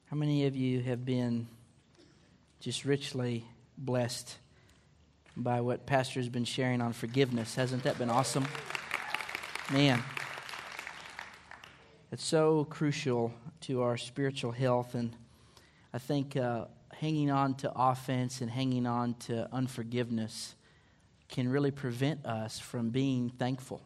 How many of you have been just richly blessed by what Pastor has been sharing on forgiveness? Hasn't that been awesome? Man, it's so crucial to our spiritual health, and I think hanging on to offense and hanging on to unforgiveness can really prevent us from being thankful,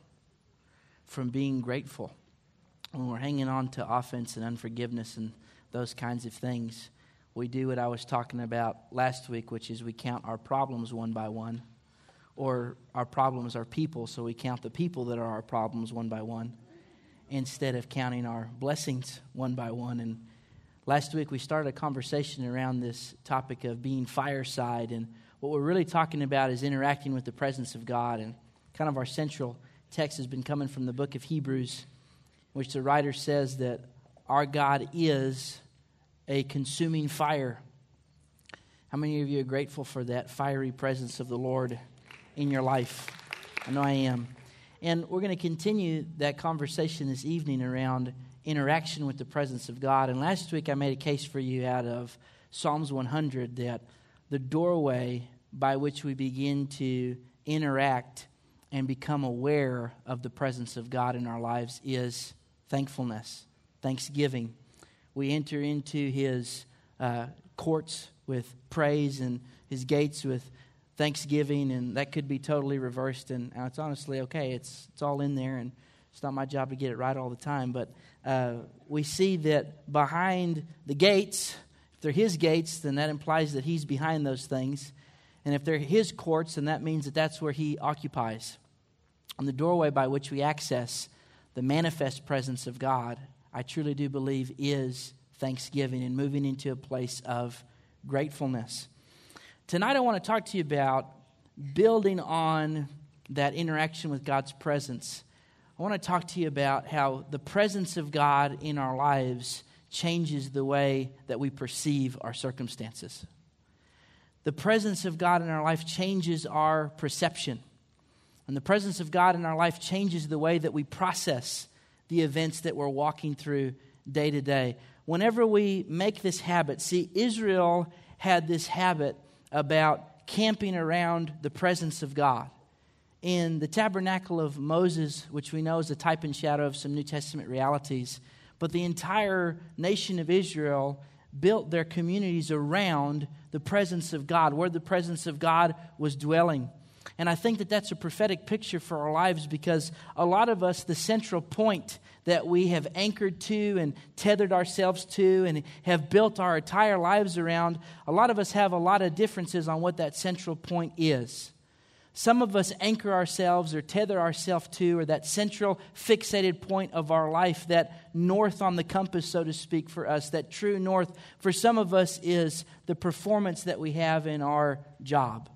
from being grateful. When we're hanging on to offense and unforgiveness and those kinds of things, we do what I was talking about last week, which is we count our problems one by one, or our problems are people, so we count the people that are our problems one by one, instead of counting our blessings one by one. And last week we started a conversation around this topic of being fireside, and what we're really talking about is interacting with the presence of God. And kind of our central text has been coming from the book of Hebrews, which the writer says that our God is a consuming fire. How many of you are grateful for that fiery presence of the Lord in your life? I know I am. And we're going to continue that conversation this evening around interaction with the presence of God. And last week I made a case for you out of Psalms 100 that the doorway by which we begin to interact and become aware of the presence of God in our lives is thankfulness, thanksgiving. We enter into His courts with praise and His gates with thanksgiving, and that could be totally reversed. And it's honestly okay. It's all in there, and it's not my job to get it right all the time. But we see that behind the gates, if they're His gates, then that implies that He's behind those things. And if they're His courts, then that means that that's where He occupies. And the doorway by which we access the manifest presence of God, I truly do believe, is thanksgiving and moving into a place of gratefulness. Tonight I want to talk to you about building on that interaction with God's presence. I want to talk to you about how the presence of God in our lives changes the way that we perceive our circumstances. The presence of God in our life changes our perception. And the presence of God in our life changes the way that we process the events that we're walking through day to day. Whenever we make this habit, see, Israel had this habit about camping around the presence of God. In the tabernacle of Moses, which we know is a type and shadow of some New Testament realities, but the entire nation of Israel built their communities around the presence of God, where the presence of God was dwelling. And I think that that's a prophetic picture for our lives, because a lot of us, the central point that we have anchored to and tethered ourselves to and have built our entire lives around, a lot of us have a lot of differences on what that central point is. Some of us anchor ourselves or tether ourselves to, or that central fixated point of our life, that north on the compass, so to speak, for us, that true north. For some of us is the performance that we have in our job.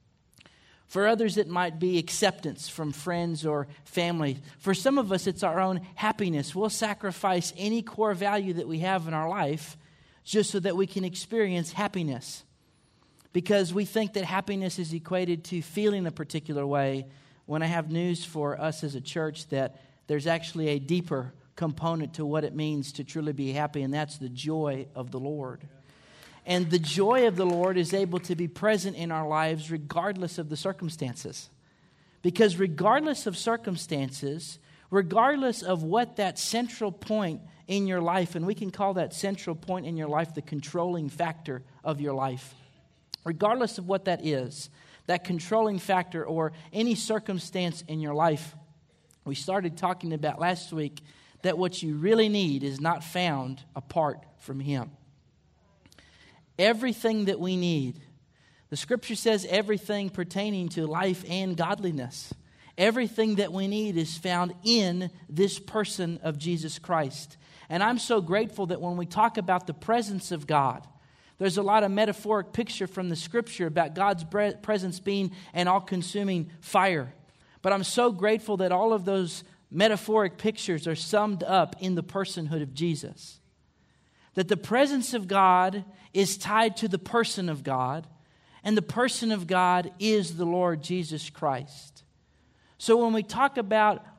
For others, it might be acceptance from friends or family. For some of us, it's our own happiness. We'll sacrifice any core value that we have in our life just so that we can experience happiness, because we think that happiness is equated to feeling a particular way, when I have news for us as a church that there's actually a deeper component to what it means to truly be happy, and that's the joy of the Lord. And the joy of the Lord is able to be present in our lives regardless of the circumstances. Because regardless of circumstances, regardless of what that central point in your life, and we can call that central point in your life the controlling factor of your life, regardless of what that is, that controlling factor or any circumstance in your life, we started talking about last week that what you really need is not found apart from Him. Everything that we need, the Scripture says everything pertaining to life and godliness, everything that we need is found in this person of Jesus Christ. And I'm so grateful that when we talk about the presence of God, there's a lot of metaphoric picture from the Scripture about God's presence being an all-consuming fire. But I'm so grateful that all of those metaphoric pictures are summed up in the personhood of Jesus. That the presence of God is tied to the person of God, and the person of God is the Lord Jesus Christ. So when we talk about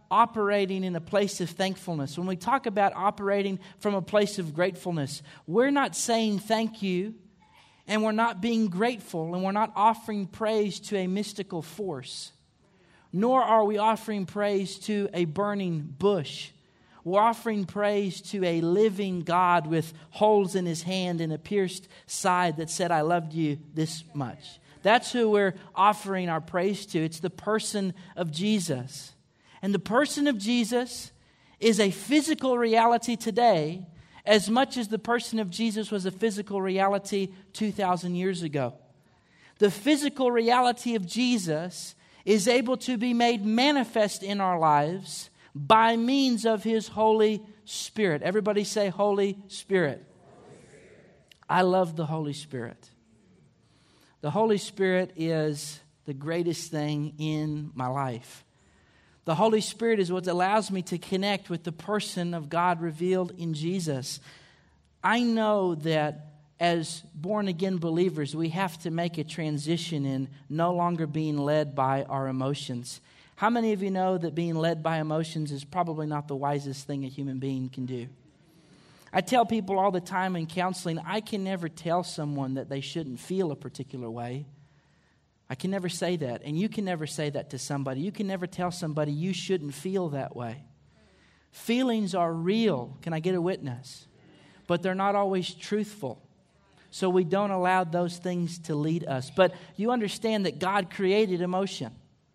operating in a place of thankfulness, when we talk about operating from a place of gratefulness, we're not saying thank you, and we're not being grateful, and we're not offering praise to a mystical force, nor are we offering praise to a burning bush. We're offering praise to a living God with holes in His hand and a pierced side that said, I loved you this much. That's who we're offering our praise to. It's the person of Jesus. And the person of Jesus is a physical reality today as much as the person of Jesus was a physical reality 2,000 years ago. The physical reality of Jesus is able to be made manifest in our lives by means of His Holy Spirit. Everybody say Holy Spirit. I love the Holy Spirit. The Holy Spirit is the greatest thing in my life. The Holy Spirit is what allows me to connect with the person of God revealed in Jesus. I know that as born-again believers, we have to make a transition in no longer being led by our emotions. How many of you know that being led by emotions is probably not the wisest thing a human being can do? I tell people all the time in counseling, I can never tell someone that they shouldn't feel a particular way. I can never say that, and you can never say that to somebody. You can never tell somebody you shouldn't feel that way. Feelings are real. Can I get a witness? But they're not always truthful. So we don't allow those things to lead us. But you understand that God created emotion.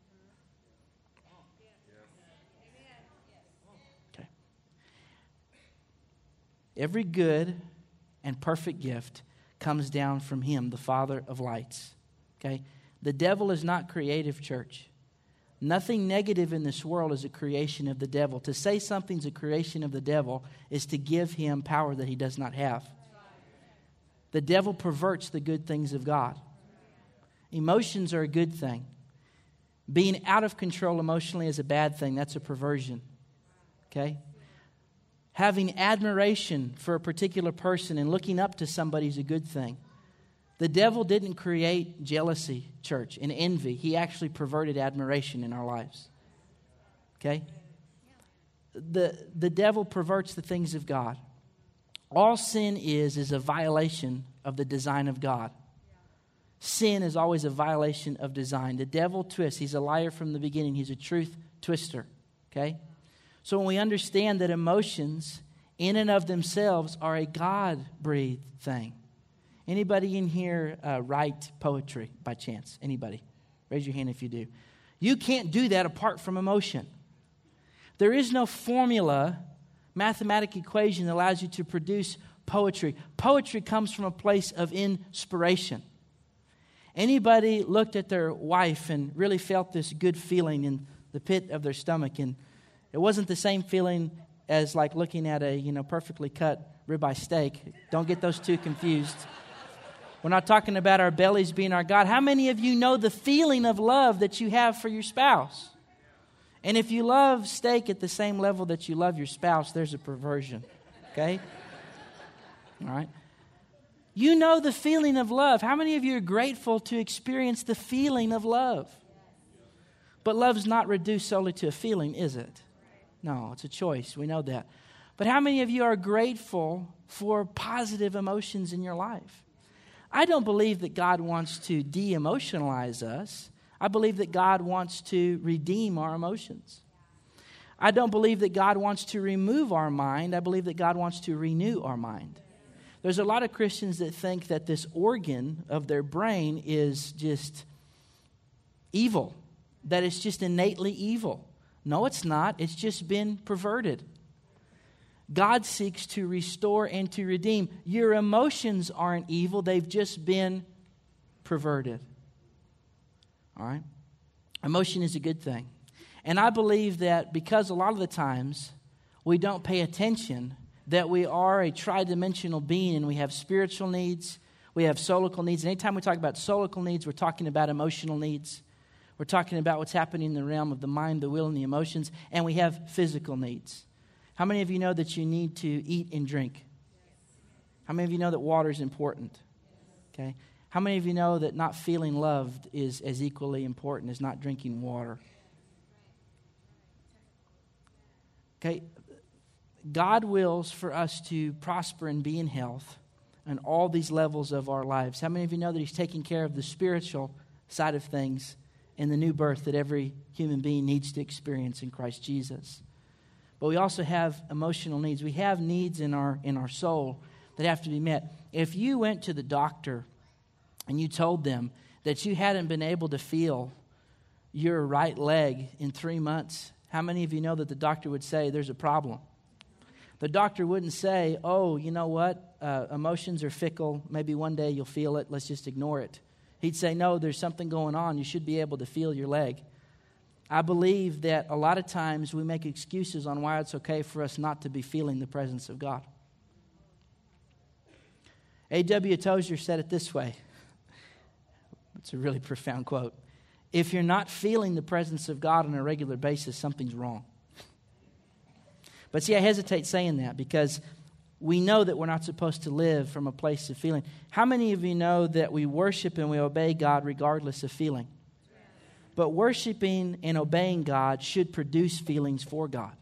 Okay. Every good and perfect gift comes down from Him, the Father of lights. Okay? The devil is not creative, church. Nothing negative in this world is a creation of the devil. To say something's a creation of the devil is to give him power that he does not have. The devil perverts the good things of God. Emotions are a good thing. Being out of control emotionally is a bad thing. That's a perversion. Okay? Having admiration for a particular person and looking up to somebody is a good thing. The devil didn't create jealousy, church, and envy. He actually perverted admiration in our lives. Okay? The devil perverts the things of God. All sin is a violation of the design of God. Sin is always a violation of design. The devil twists. He's a liar from the beginning. He's a truth twister. Okay? So when we understand that emotions in and of themselves are a God-breathed thing. Anybody in here write poetry by chance? Anybody? Raise your hand if you do. You can't do that apart from emotion. There is no formula, mathematic equation that allows you to produce poetry. Poetry comes from a place of inspiration. Anybody looked at their wife and really felt this good feeling in the pit of their stomach, and it wasn't the same feeling as like looking at a perfectly cut ribeye steak. Don't get those two confused. We're not talking about our bellies being our God. How many of you know the feeling of love that you have for your spouse? And if you love steak at the same level that you love your spouse, there's a perversion. Okay? All right? You know the feeling of love. How many of you are grateful to experience the feeling of love? But love's not reduced solely to a feeling, is it? No, it's a choice. We know that. But how many of you are grateful for positive emotions in your life? I don't believe that God wants to de-emotionalize us. I believe that God wants to redeem our emotions. I don't believe that God wants to remove our mind. I believe that God wants to renew our mind. There's a lot of Christians that think that this organ of their brain is just evil, that it's just innately evil. No, it's not. It's just been perverted. God seeks to restore and to redeem. Your emotions aren't evil. They've just been perverted. All right? Emotion is a good thing. And I believe that because a lot of the times we don't pay attention that we are a tridimensional being and we have spiritual needs, we have solical needs. And anytime we talk about solical needs, we're talking about emotional needs. We're talking about what's happening in the realm of the mind, the will, and the emotions. And we have physical needs. How many of you know that you need to eat and drink? How many of you know that water is important? Okay. How many of you know that not feeling loved is as equally important as not drinking water? Okay, God wills for us to prosper and be in health on all these levels of our lives. How many of you know that He's taking care of the spiritual side of things in the new birth that every human being needs to experience in Christ Jesus? But we also have emotional needs. We have needs in our soul that have to be met. If you went to the doctor and you told them that you hadn't been able to feel your right leg in 3 months, how many of you know that the doctor would say there's a problem? The doctor wouldn't say, oh, you know what, emotions are fickle. Maybe one day you'll feel it. Let's just ignore it. He'd say, no, there's something going on. You should be able to feel your leg. I believe that a lot of times we make excuses on why it's okay for us not to be feeling the presence of God. A.W. Tozer said it this way. It's a really profound quote. If you're not feeling the presence of God on a regular basis, something's wrong. But see, I hesitate saying that because we know that we're not supposed to live from a place of feeling. How many of you know that we worship and we obey God regardless of feeling? But worshiping and obeying God should produce feelings for God.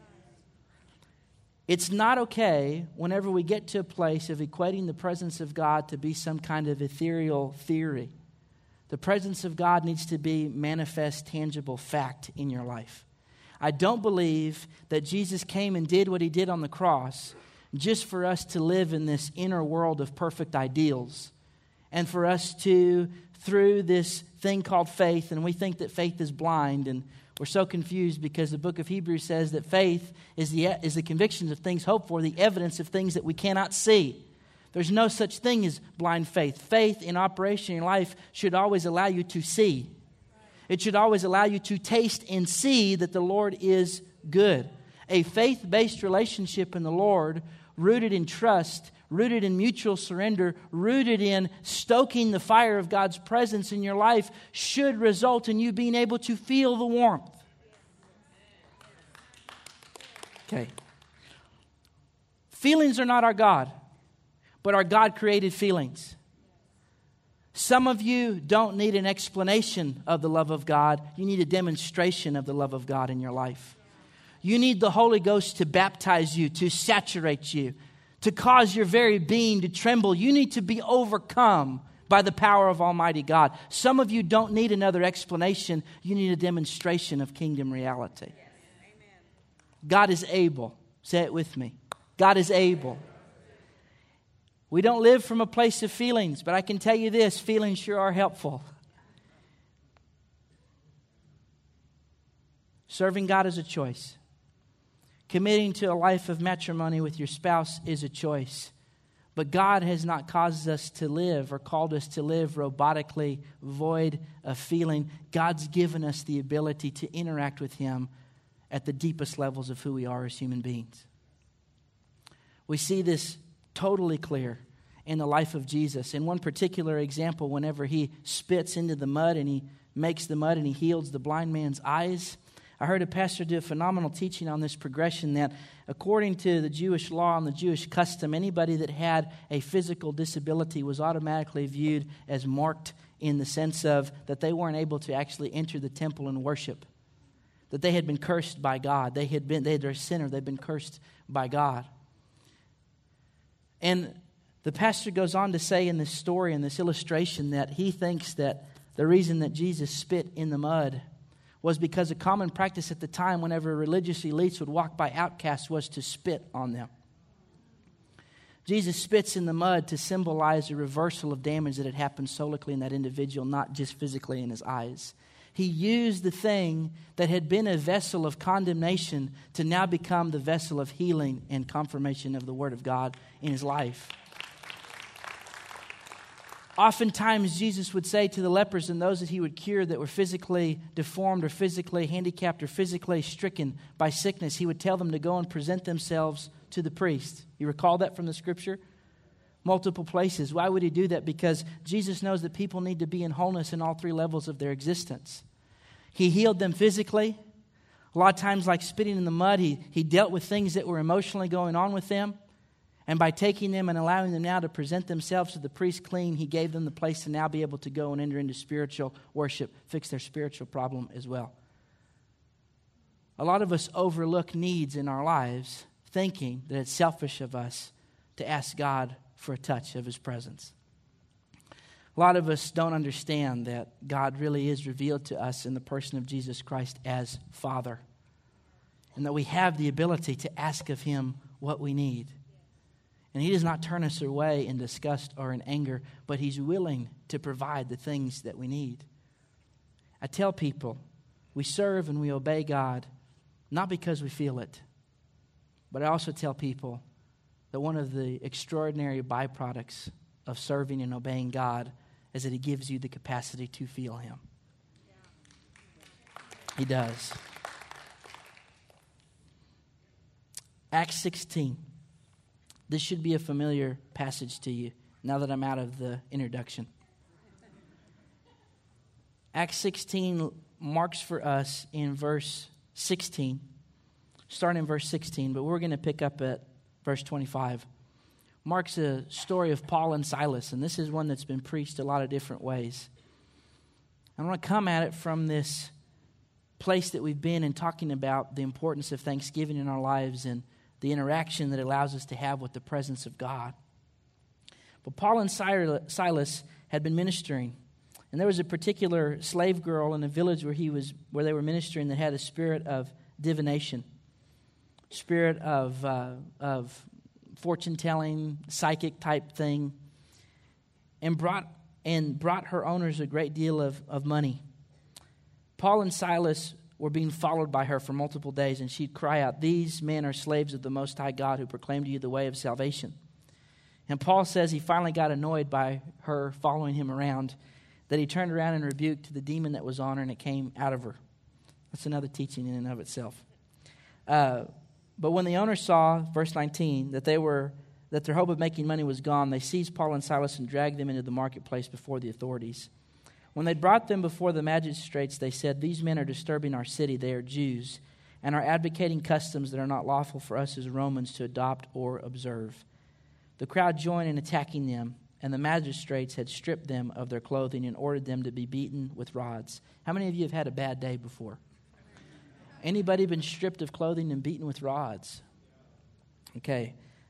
It's not okay whenever we get to a place of equating the presence of God to be some kind of ethereal theory. The presence of God needs to be manifest, tangible fact in your life. I don't believe that Jesus came and did what He did on the cross just for us to live in this inner world of perfect ideals and for us to, through this thing called faith, and we think that faith is blind, and we're so confused because the book of Hebrews says that faith is the conviction of things hoped for, the evidence of things that we cannot see. There's no such thing as blind faith. Faith in operation in your life should always allow you to see. It should always allow you to taste and see that the Lord is good. A faith-based relationship in the Lord, rooted in trust, rooted in mutual surrender, rooted in stoking the fire of God's presence in your life, should result in you being able to feel the warmth. Okay. Feelings are not our God, but our God-created feelings. Some of you don't need an explanation of the love of God. You need a demonstration of the love of God in your life. You need the Holy Ghost to baptize you, to saturate you, to cause your very being to tremble. You need to be overcome by the power of Almighty God. Some of you don't need another explanation. You need a demonstration of kingdom reality. God is able. Say it with me. God is able. We don't live from a place of feelings, but I can tell you this, feelings sure are helpful. Serving God is a choice. Committing to a life of matrimony with your spouse is a choice. But God has not caused us to live or called us to live robotically, void of feeling. God's given us the ability to interact with Him at the deepest levels of who we are as human beings. We see this totally clear in the life of Jesus. In one particular example, whenever He spits into the mud and He makes the mud and He heals the blind man's eyes, I heard a pastor do a phenomenal teaching on this progression that according to the Jewish law and the Jewish custom, anybody that had a physical disability was automatically viewed as marked in the sense of that they weren't able to actually enter the temple and worship. That they had been cursed by God. They're a sinner. They'd been cursed by God. And the pastor goes on to say in this story, in this illustration, that he thinks that the reason that Jesus spit in the mud was because a common practice at the time whenever religious elites would walk by outcasts was to spit on them. Jesus spits in the mud to symbolize a reversal of damage that had happened solically in that individual, not just physically in his eyes. He used the thing that had been a vessel of condemnation to now become the vessel of healing and confirmation of the Word of God in his life. Oftentimes, Jesus would say to the lepers and those that He would cure that were physically deformed or physically handicapped or physically stricken by sickness, He would tell them to go and present themselves to the priest. You recall that from the Scripture? Multiple places. Why would He do that? Because Jesus knows that people need to be in wholeness in all three levels of their existence. He healed them physically. A lot of times, like spitting in the mud, He dealt with things that were emotionally going on with them. And by taking them and allowing them now to present themselves to the priest clean, He gave them the place to now be able to go and enter into spiritual worship, fix their spiritual problem as well. A lot of us overlook needs in our lives, thinking that it's selfish of us to ask God for a touch of His presence. A lot of us don't understand that God really is revealed to us in the person of Jesus Christ as Father, and that we have the ability to ask of Him what we need. And He does not turn us away in disgust or in anger, but He's willing to provide the things that we need. I tell people, we serve and we obey God not because we feel it, but I also tell people that one of the extraordinary byproducts of serving and obeying God is that He gives you the capacity to feel Him. He does. Acts 16. This should be a familiar passage to you now that I'm out of the introduction. Acts 16 marks for us in verse 16, starting in verse 16, but we're going to pick up at verse 25. Marks a story of Paul and Silas, and this is one that's been preached a lot of different ways. I want to come at it from this place that we've been in talking about the importance of thanksgiving in our lives and the interaction that allows us to have with the presence of God. But Paul and Silas had been ministering, and there was a particular slave girl in a village where they were ministering that had a spirit of divination, spirit of fortune-telling, psychic type thing, and brought her owners a great deal of money. Paul and Silas were being followed by her for multiple days, and she'd cry out, "These men are slaves of the Most High God who proclaim to you the way of salvation." And Paul says he finally got annoyed by her following him around, that he turned around and rebuked the demon that was on her, and it came out of her. That's another teaching in and of itself. But when the owners saw, verse 19, that their hope of making money was gone, they seized Paul and Silas and dragged them into the marketplace before the authorities. When they brought them before the magistrates, they said, "These men are disturbing our city. They are Jews and are advocating customs that are not lawful for us as Romans to adopt or observe." The crowd joined in attacking them, and the magistrates had stripped them of their clothing and ordered them to be beaten with rods. How many of you have had a bad day before? Anybody been stripped of clothing and beaten with rods? Okay.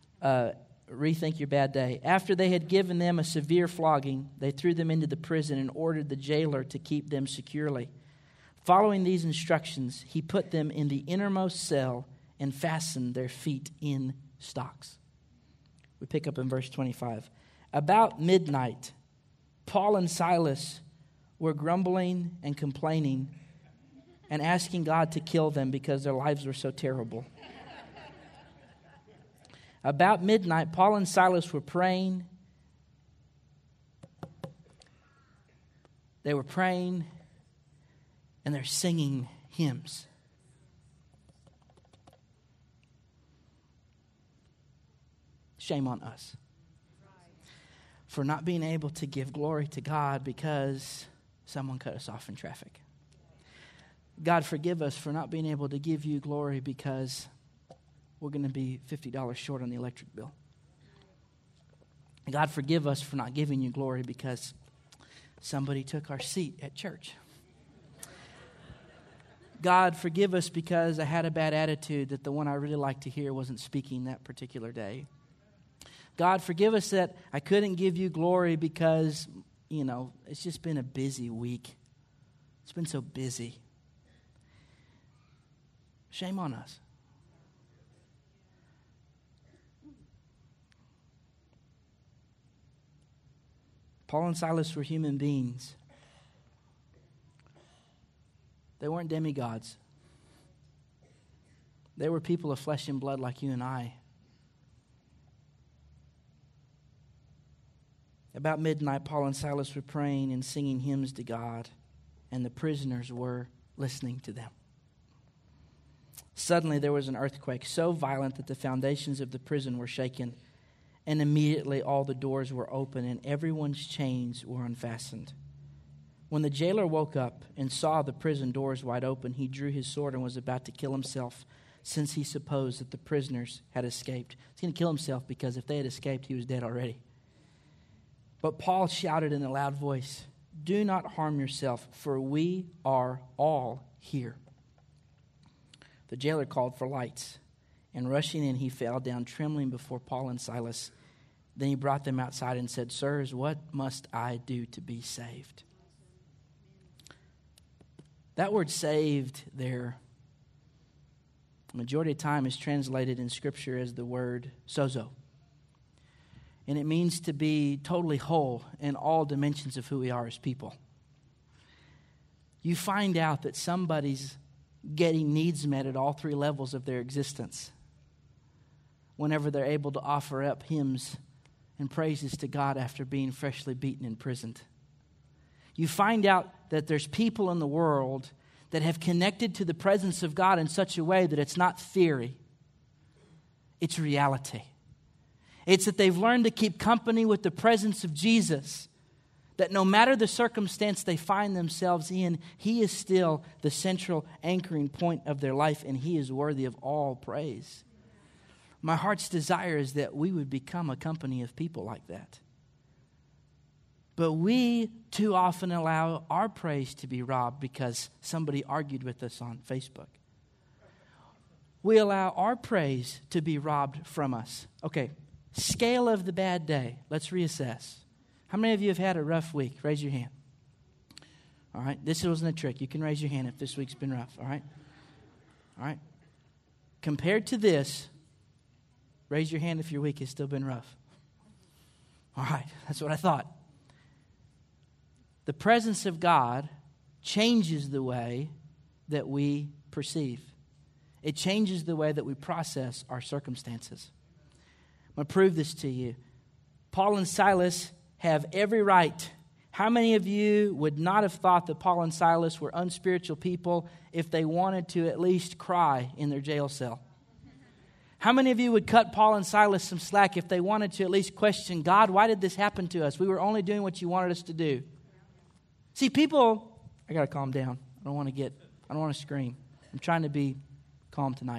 Rethink your bad day. After they had given them a severe flogging, they threw them into the prison and ordered the jailer to keep them securely. Following these instructions, he put them in the innermost cell and fastened their feet in stocks. We pick up in verse 25. About midnight, Paul and Silas were grumbling and complaining and asking God to kill them because their lives were so terrible. About midnight, Paul and Silas were praying. They were praying, and they're singing hymns. Shame on us for not being able to give glory to God because someone cut us off in traffic. God, forgive us for not being able to give you glory because we're going to be $50 short on the electric bill. God, forgive us for not giving you glory because somebody took our seat at church. God, forgive us because I had a bad attitude that the one I really liked to hear wasn't speaking that particular day. God, forgive us that I couldn't give you glory because, it's just been a busy week. It's been so busy. Shame on us. Paul and Silas were human beings. They weren't demigods. They were people of flesh and blood like you and I. About midnight, Paul and Silas were praying and singing hymns to God, and the prisoners were listening to them. Suddenly there was an earthquake so violent that the foundations of the prison were shaken, and immediately all the doors were open and everyone's chains were unfastened. When the jailer woke up and saw the prison doors wide open, he drew his sword and was about to kill himself, since he supposed that the prisoners had escaped. He's going to kill himself because if they had escaped, he was dead already. But Paul shouted in a loud voice, "Do not harm yourself, for we are all here." The jailer called for lights, and rushing in, he fell down trembling before Paul and Silas. Then he brought them outside and said, "Sirs, what must I do to be saved?" That word saved there, the majority of time is translated in Scripture as the word sozo. And it means to be totally whole in all dimensions of who we are as people. You find out that somebody's getting needs met at all three levels of their existence whenever they're able to offer up hymns and praises to God after being freshly beaten and imprisoned. You find out that there's people in the world that have connected to the presence of God in such a way that it's not theory, it's reality. It's that they've learned to keep company with the presence of Jesus, that no matter the circumstance they find themselves in, He is still the central anchoring point of their life, and He is worthy of all praise. My heart's desire is that we would become a company of people like that. But we too often allow our praise to be robbed because somebody argued with us on Facebook. We allow our praise to be robbed from us. Okay, scale of the bad day. Let's reassess. How many of you have had a rough week? Raise your hand. All right, this wasn't a trick. You can raise your hand if this week's been rough. All right? All right. Compared to this, raise your hand if your week has still been rough. All right, that's what I thought. The presence of God changes the way that we perceive. It changes the way that we process our circumstances. I'm going to prove this to you. Paul and Silas have every right. How many of you would not have thought that Paul and Silas were unspiritual people if they wanted to at least cry in their jail cell? How many of you would cut Paul and Silas some slack if they wanted to at least question, God, why did this happen to us? We were only doing what you wanted us to do. See, people, I got to calm down. I don't want to scream. I'm trying to be calm tonight.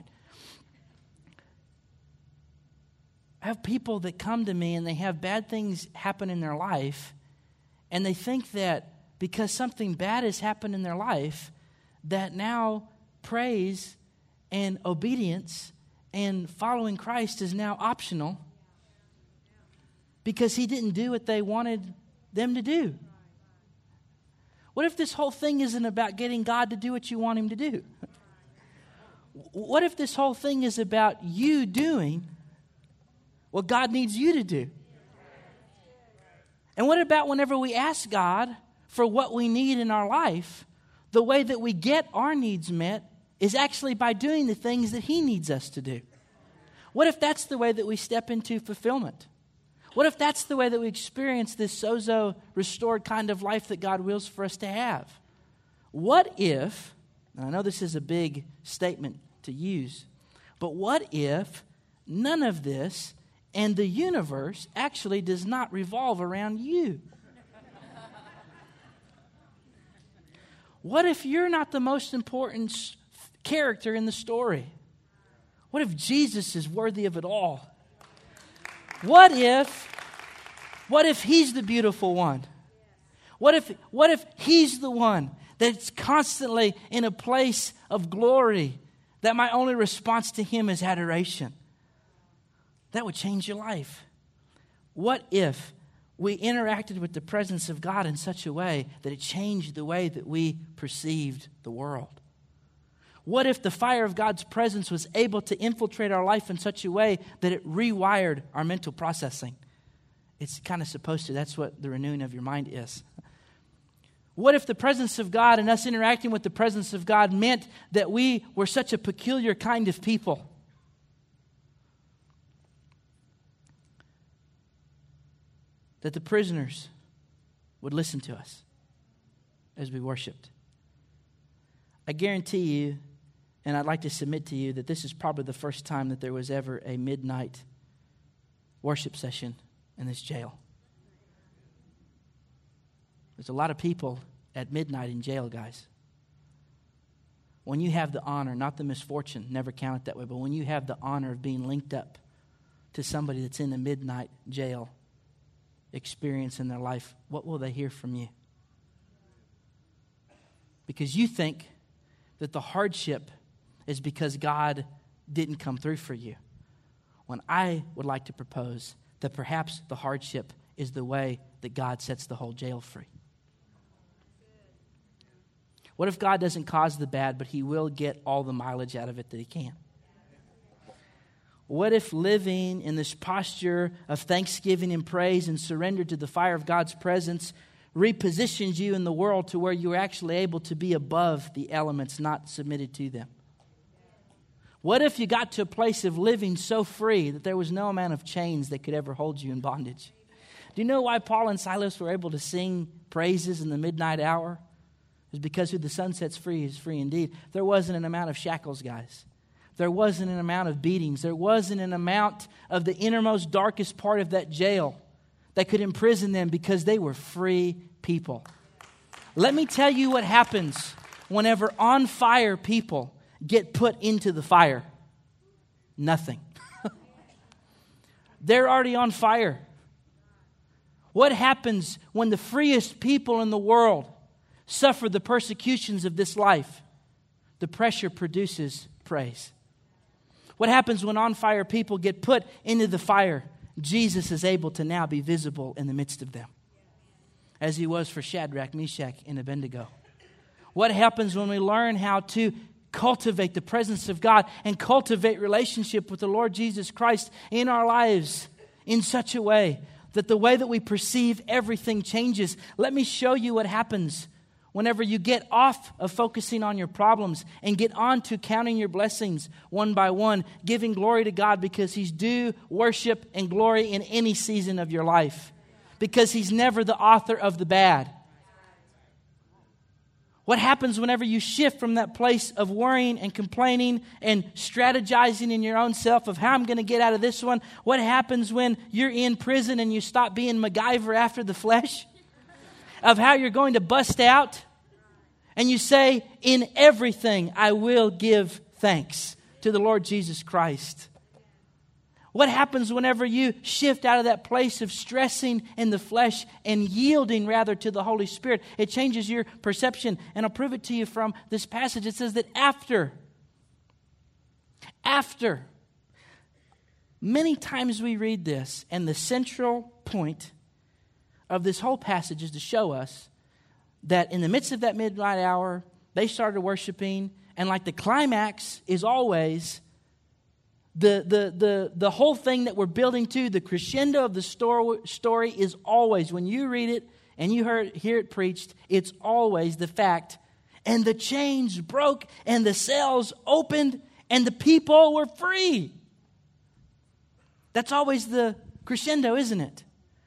I have people that come to me and they have bad things happen in their life, and they think that because something bad has happened in their life, that now praise and obedience and following Christ is now optional because He didn't do what they wanted them to do. What if this whole thing isn't about getting God to do what you want Him to do? What if this whole thing is about you doing what God needs you to do? And what about whenever we ask God for what we need in our life, the way that we get our needs met is actually by doing the things that He needs us to do? What if that's the way that we step into fulfillment? What if that's the way that we experience this sozo restored kind of life that God wills for us to have? What if, and I know this is a big statement to use, but what if none of this and the universe actually does not revolve around you? What if you're not the most important character in the story? What if Jesus is worthy of it all? What if He's the beautiful one? What if He's the one that's constantly in a place of glory, that my only response to Him is adoration? That would change your life. What if we interacted with the presence of God in such a way that it changed the way that we perceived the world? What if the fire of God's presence was able to infiltrate our life in such a way that it rewired our mental processing? It's kind of supposed to. That's what the renewing of your mind is. What if the presence of God and us interacting with the presence of God meant that we were such a peculiar kind of people? That the prisoners would listen to us as we worshiped. I guarantee you, and I'd like to submit to you, that this is probably the first time that there was ever a midnight worship session in this jail. There's a lot of people at midnight in jail, guys. When you have the honor, not the misfortune, never count it that way, but when you have the honor of being linked up to somebody that's in the midnight jail experience in their life, what will they hear from you? Because you think that the hardship is because God didn't come through for you. When I would like to propose that perhaps the hardship is the way that God sets the whole jail free. What if God doesn't cause the bad, but he will get all the mileage out of it that he can? What if living in this posture of thanksgiving and praise and surrender to the fire of God's presence repositions you in the world to where you're actually able to be above the elements, not submitted to them? What if you got to a place of living so free that there was no amount of chains that could ever hold you in bondage? Do you know why Paul and Silas were able to sing praises in the midnight hour? It's because who the sun sets free is free indeed. There wasn't an amount of shackles, guys. There wasn't an amount of beatings. There wasn't an amount of the innermost, darkest part of that jail that could imprison them because they were free people. Let me tell you what happens whenever on fire people get put into the fire. Nothing. They're already on fire. What happens when the freest people in the world suffer the persecutions of this life? The pressure produces praise. What happens when on fire people get put into the fire? Jesus is able to now be visible in the midst of them, as he was for Shadrach, Meshach, and Abednego. What happens when we learn how to cultivate the presence of God and cultivate relationship with the Lord Jesus Christ in our lives in such a way that the way that we perceive everything changes? Let me show you what happens whenever you get off of focusing on your problems and get on to counting your blessings one by one, giving glory to God because he's due worship and glory in any season of your life, because he's never the author of the bad. What happens whenever you shift from that place of worrying and complaining and strategizing in your own self of how I'm going to get out of this one? What happens when you're in prison and you stop being MacGyver after the flesh? Of how you're going to bust out and you say, in everything I will give thanks to the Lord Jesus Christ. What happens whenever you shift out of that place of stressing in the flesh and yielding rather to the Holy Spirit? It changes your perception. And I'll prove it to you from this passage. It says that after, many times we read this, and the central point of this whole passage is to show us that in the midst of that midnight hour, they started worshiping, and like the climax is always the whole thing that we're building to, the crescendo of the story is always, when you read it and you hear it preached, it's always the fact, and the chains broke and the cells opened and the people were free. That's always the crescendo, isn't it?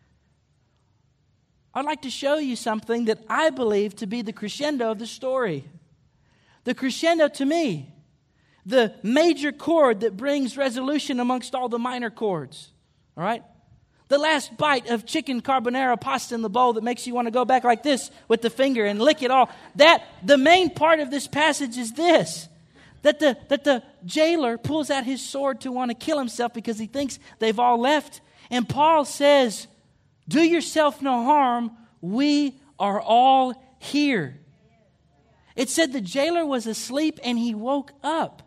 I'd like to show you something that I believe to be the crescendo of the story. The crescendo to me, the major chord that brings resolution amongst all the minor chords. All right? The last bite of chicken carbonara pasta in the bowl that makes you want to go back like this with the finger and lick it all. The main part of this passage is this. That the jailer pulls out his sword to want to kill himself because he thinks they've all left. And Paul says, do yourself no harm. We are all here. It said the jailer was asleep and he woke up.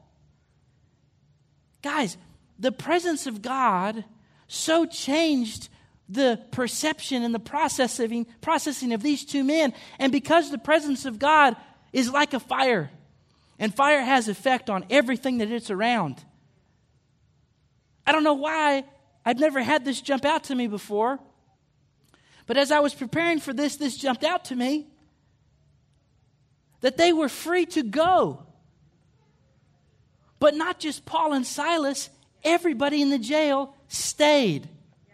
Guys, the presence of God so changed the perception and the processing of these two men. And because the presence of God is like a fire, and fire has effect on everything that it's around. I don't know why I've never had this jump out to me before. But as I was preparing for this jumped out to me. That they were free to go. But not just Paul and Silas, everybody in the jail stayed.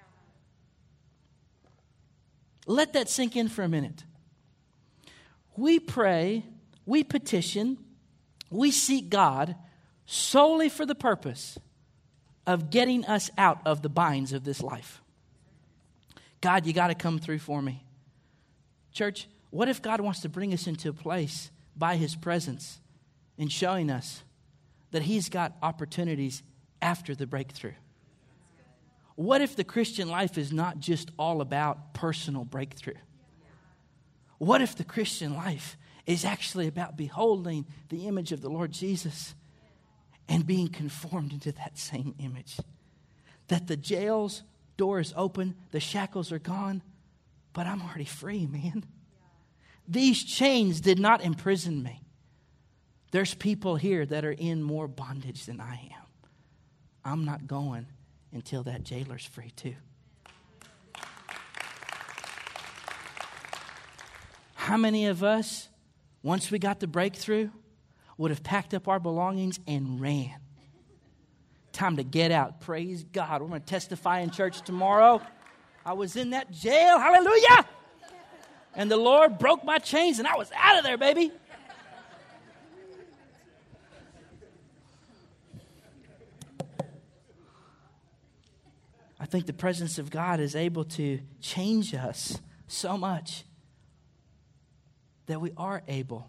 Let that sink in for a minute. We pray, we petition, we seek God solely for the purpose of getting us out of the binds of this life. God, you got to come through for me. Church, what if God wants to bring us into a place by his presence in showing us that he's got opportunities after the breakthrough? What if the Christian life is not just all about personal breakthrough? What if the Christian life is actually about beholding the image of the Lord Jesus and being conformed into that same image. That the jail's door is open, the shackles are gone, but I'm already free, man. These chains did not imprison me. There's people here that are in more bondage than I am. I'm not going until that jailer's free too. How many of us, once we got the breakthrough, would have packed up our belongings and ran? Time to get out. Praise God. We're going to testify in church tomorrow. I was in that jail. Hallelujah. And the Lord broke my chains and I was out of there, baby. I think the presence of God is able to change us so much that we are able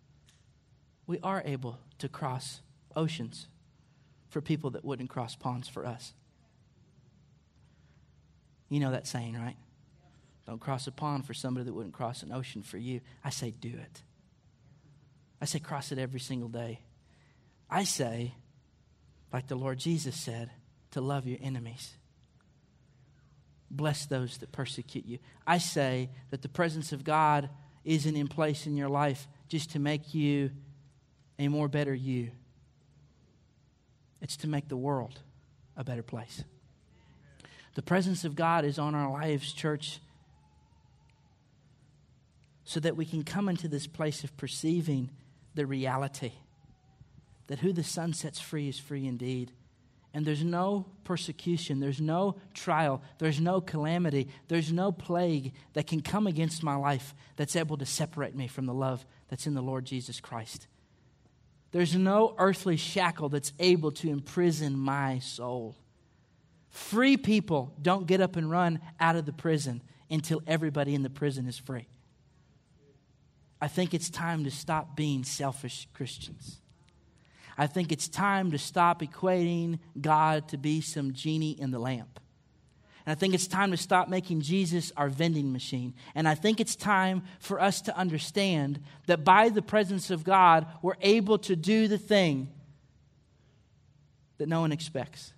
to cross oceans for people that wouldn't cross ponds for us. You know that saying, right? Don't cross a pond for somebody that wouldn't cross an ocean for you. I say do it. I say cross it every single day. I say, like the Lord Jesus said, to love your enemies. Bless those that persecute you. I say that the presence of God isn't in place in your life just to make you a more better you. It's to make the world a better place. The presence of God is on our lives, church, so that we can come into this place of perceiving the reality that who the Son sets free is free indeed. And there's no persecution, there's no trial, there's no calamity, there's no plague that can come against my life that's able to separate me from the love that's in the Lord Jesus Christ. There's no earthly shackle that's able to imprison my soul. Free people don't get up and run out of the prison until everybody in the prison is free. I think it's time to stop being selfish Christians. I think it's time to stop equating God to be some genie in the lamp. And I think it's time to stop making Jesus our vending machine. And I think it's time for us to understand that by the presence of God, we're able to do the thing that no one expects.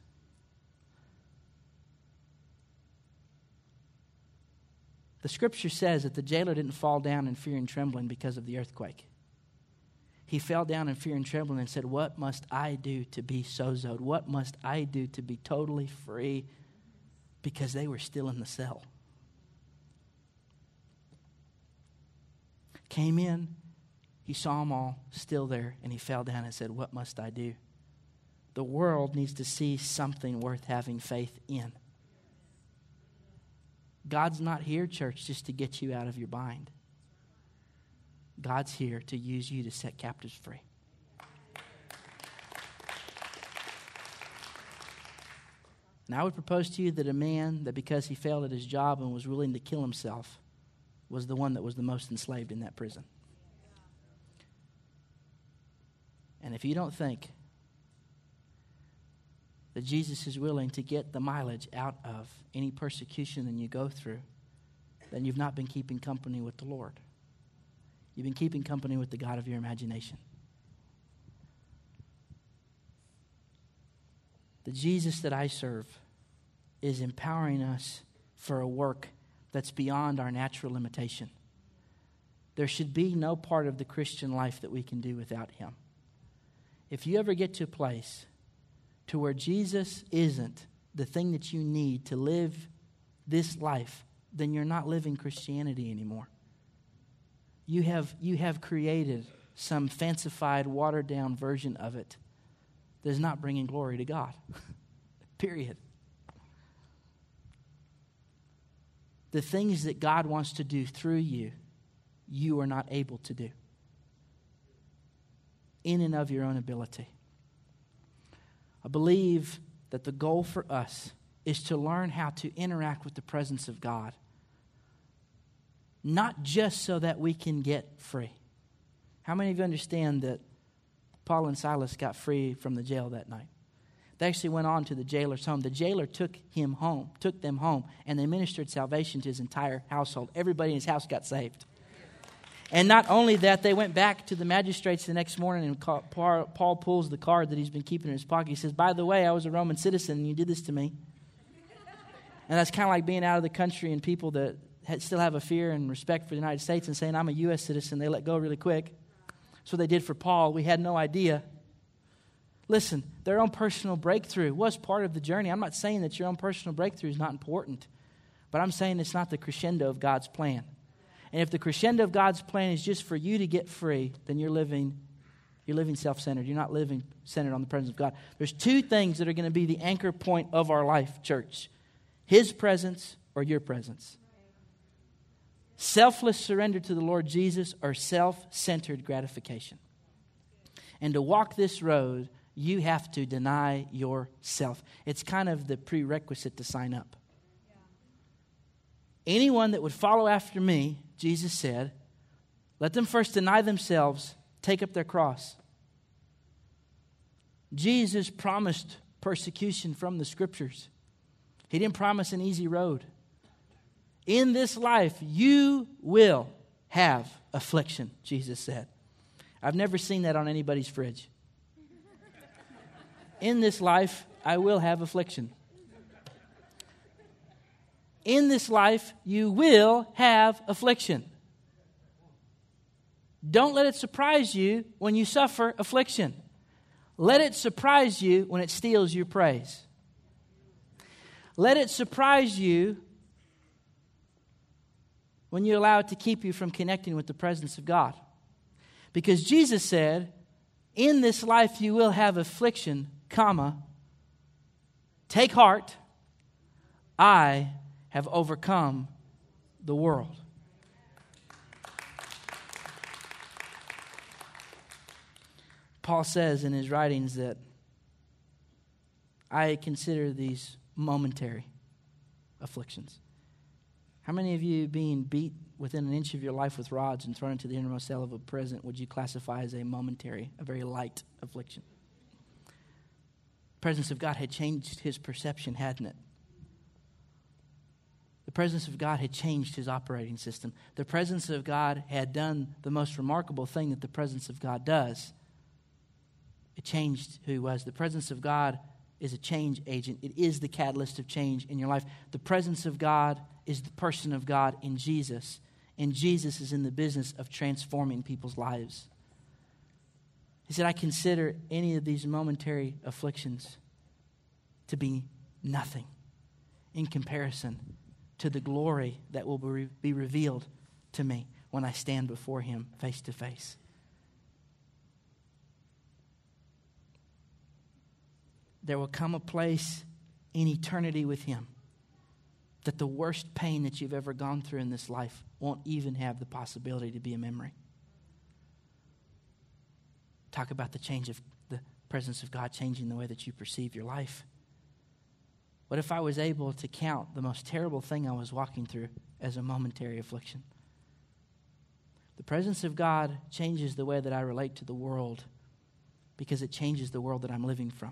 The scripture says that the jailer didn't fall down in fear and trembling because of the earthquake. He fell down in fear and trembling and said, what must I do to be sozoed? What must I do to be totally free? Because they were still in the cell. Came in, he saw them all still there, and he fell down and said, what must I do? The world needs to see something worth having faith in. God's not here, church, just to get you out of your bind. God's here to use you to set captives free. Now I would propose to you that a man that because he failed at his job and was willing to kill himself was the one that was the most enslaved in that prison. And if you don't think that Jesus is willing to get the mileage out of any persecution that you go through, then you've not been keeping company with the Lord. You've been keeping company with the God of your imagination. The Jesus that I serve is empowering us for a work that's beyond our natural limitation. There should be no part of the Christian life that we can do without Him. If you ever get to a place to where Jesus isn't the thing that you need to live this life, then you're not living Christianity anymore. You have created some fancified, watered-down version of it that is not bringing glory to God. Period. The things that God wants to do through you, you are not able to do in and of your own ability. I believe that the goal for us is to learn how to interact with the presence of God, not just so that we can get free. How many of you understand that Paul and Silas got free from the jail that night? They actually went on to the jailer's home. The jailer took them home, and they ministered salvation to his entire household. Everybody in his house got saved. And not only that, they went back to the magistrates the next morning, and Paul pulls the card that he's been keeping in his pocket. He says, by the way, I was a Roman citizen and you did this to me. And that's kind of like being out of the country and people that still have a fear and respect for the United States and saying, I'm a U.S. citizen. They let go really quick. That's what they did for Paul. We had no idea. Listen, their own personal breakthrough was part of the journey. I'm not saying that your own personal breakthrough is not important, but I'm saying it's not the crescendo of God's plan. And if the crescendo of God's plan is just for you to get free, then you're living self-centered. You're not living centered on the presence of God. There's two things that are going to be the anchor point of our life, church. His presence or your presence. Selfless surrender to the Lord Jesus or self-centered gratification. And to walk this road, you have to deny yourself. It's kind of the prerequisite to sign up. Anyone that would follow after me, Jesus said, let them first deny themselves, take up their cross. Jesus promised persecution from the Scriptures. He didn't promise an easy road. In this life, you will have affliction, Jesus said. I've never seen that on anybody's fridge. In this life, I will have affliction. In this life, you will have affliction. Don't let it surprise you when you suffer affliction. Let it surprise you when it steals your praise. Let it surprise you when you allow it to keep you from connecting with the presence of God. Because Jesus said, in this life you will have affliction, take heart, I have overcome the world. Paul says in his writings that I consider these momentary afflictions. How many of you being beat within an inch of your life with rods and thrown into the innermost cell of a prison would you classify as a momentary, a very light affliction? The presence of God had changed his perception, hadn't it? The presence of God had changed his operating system. The presence of God had done the most remarkable thing that the presence of God does. It changed who he was. The presence of God is a change agent. It is the catalyst of change in your life. The presence of God is the person of God in Jesus. And Jesus is in the business of transforming people's lives. He said, I consider any of these momentary afflictions to be nothing in comparison to the glory that will be revealed to me when I stand before him face to face. There will come a place in eternity with him that the worst pain that you've ever gone through in this life won't even have the possibility to be a memory. Talk about the change of the presence of God changing the way that you perceive your life. What if I was able to count the most terrible thing I was walking through as a momentary affliction? The presence of God changes the way that I relate to the world because it changes the world that I'm living from.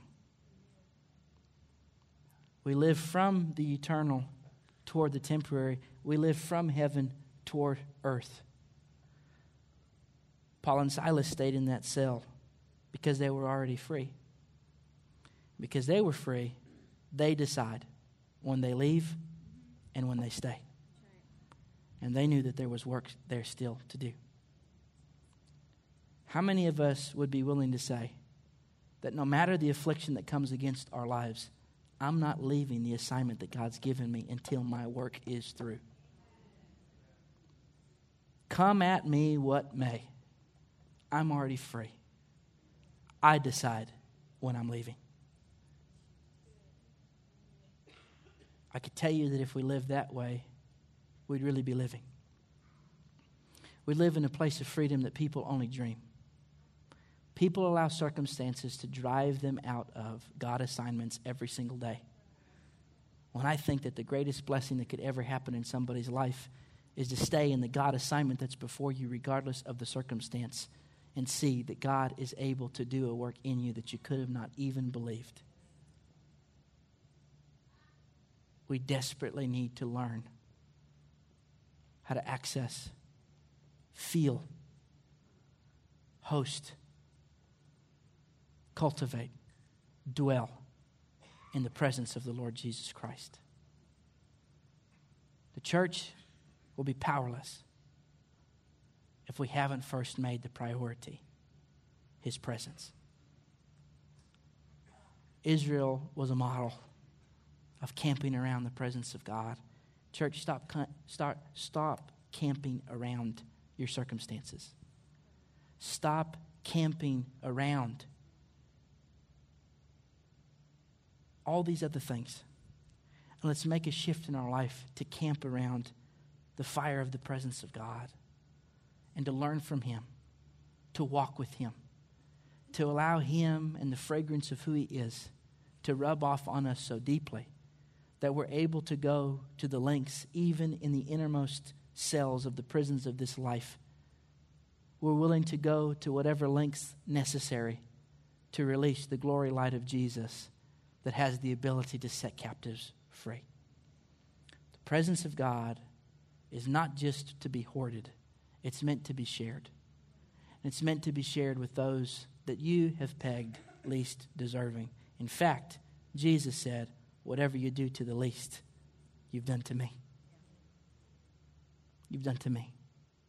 We live from the eternal toward the temporary. We live from heaven toward earth. Paul and Silas stayed in that cell because they were already free. Because they were free, they decide when they leave and when they stay. And they knew that there was work there still to do. How many of us would be willing to say that no matter the affliction that comes against our lives, I'm not leaving the assignment that God's given me until my work is through? Come at me what may. I'm already free. I decide when I'm leaving. I could tell you that if we lived that way, we'd really be living. We live in a place of freedom that people only dream. People allow circumstances to drive them out of God assignments every single day. When I think that the greatest blessing that could ever happen in somebody's life is to stay in the God assignment that's before you regardless of the circumstance and see that God is able to do a work in you that you could have not even believed. We desperately need to learn how to access feel, host, cultivate, dwell in the presence of the Lord Jesus Christ. The church will be powerless if we haven't first made the priority His presence. Israel was a model of camping around the presence of God. Church, stop camping around your circumstances. Stop camping around all these other things. And let's make a shift in our life to camp around the fire of the presence of God and to learn from Him, to walk with Him, to allow Him and the fragrance of who He is to rub off on us so deeply that we're able to go to the lengths, even in the innermost cells of the prisons of this life. We're willing to go to whatever lengths necessary to release the glory light of Jesus that has the ability to set captives free. The presence of God is not just to be hoarded. It's meant to be shared. And it's meant to be shared with those that you have pegged least deserving. In fact, Jesus said, whatever you do to the least, you've done to me. You've done to me.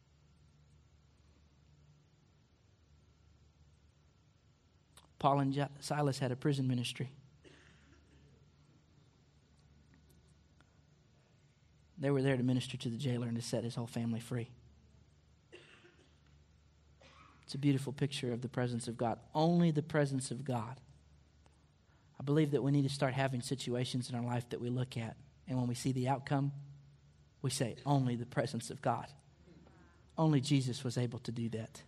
Paul and Silas had a prison ministry. They were there to minister to the jailer and to set his whole family free. It's a beautiful picture of the presence of God. Only the presence of God. I believe that we need to start having situations in our life that we look at, and when we see the outcome, we say, only the presence of God. Only Jesus was able to do that.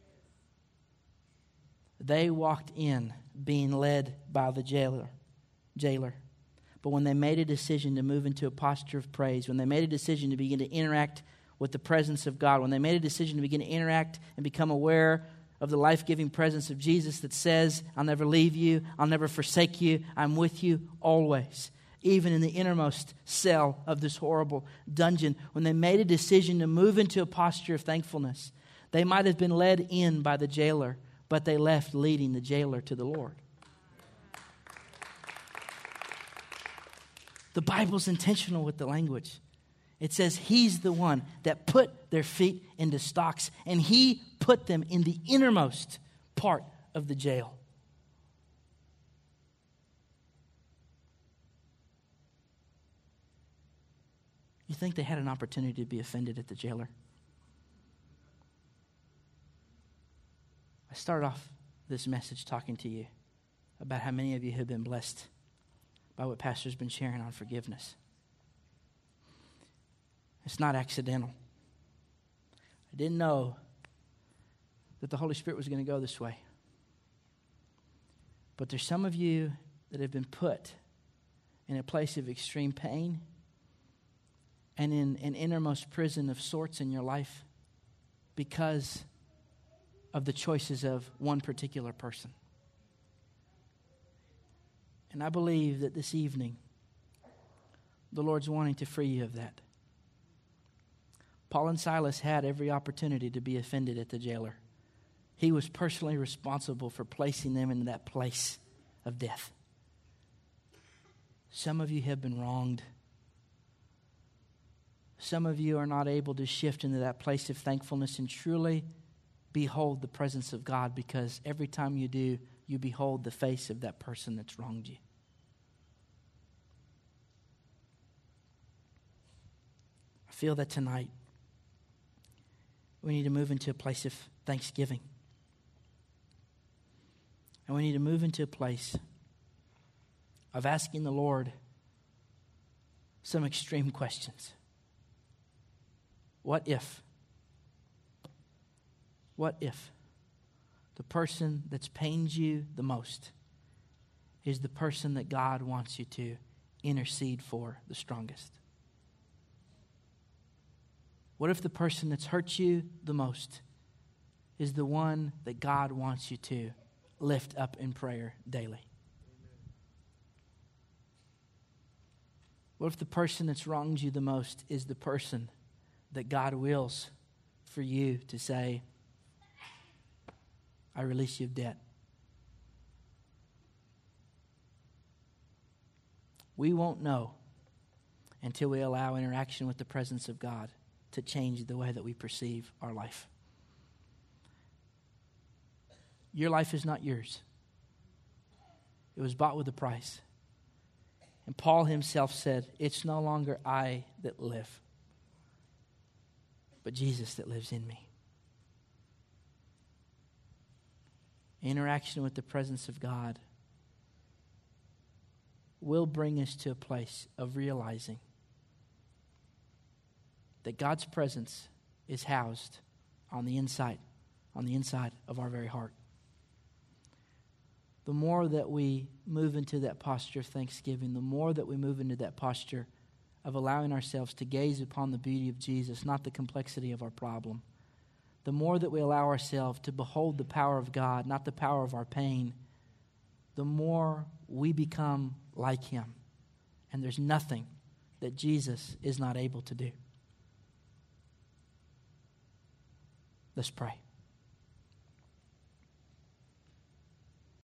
They walked in being led by the jailer. But when they made a decision to move into a posture of praise, when they made a decision to begin to interact with the presence of God, when they made a decision to begin to interact and become aware of the life-giving presence of Jesus that says, I'll never leave you, I'll never forsake you, I'm with you always. Even in the innermost cell of this horrible dungeon, when they made a decision to move into a posture of thankfulness, they might have been led in by the jailer, but they left leading the jailer to the Lord. The Bible's intentional with the language. It says He's the one that put their feet into stocks, and He put them in the innermost part of the jail. You think they had an opportunity to be offended at the jailer? I started off this message talking to you about how many of you have been blessed by what Pastor's been sharing on forgiveness. It's not accidental. I didn't know that the Holy Spirit was going to go this way. But there's some of you that have been put in a place of extreme pain and in an innermost prison of sorts in your life because of the choices of one particular person. And I believe that this evening, the Lord's wanting to free you of that. Paul and Silas had every opportunity to be offended at the jailer. He was personally responsible for placing them into that place of death. Some of you have been wronged. Some of you are not able to shift into that place of thankfulness and truly behold the presence of God, because every time you do, you behold the face of that person that's wronged you. I feel that tonight we need to move into a place of thanksgiving. And we need to move into a place of asking the Lord some extreme questions. What if the person that's pained you the most is the person that God wants you to intercede for the strongest? What if the person that's hurt you the most is the one that God wants you to lift up in prayer daily? What if the person that's wronged you the most is the person that God wills for you to say, I release you of debt. We won't know until we allow interaction with the presence of God to change the way that we perceive our life. Your life is not yours. It was bought with a price. And Paul himself said, it's no longer I that live, but Jesus that lives in me. Interaction with the presence of God will bring us to a place of realizing that God's presence is housed on the inside of our very heart. The more that we move into that posture of thanksgiving, the more that we move into that posture of allowing ourselves to gaze upon the beauty of Jesus, not the complexity of our problem, the more that we allow ourselves to behold the power of God, not the power of our pain, the more we become like him. And there's nothing that Jesus is not able to do. Let's pray.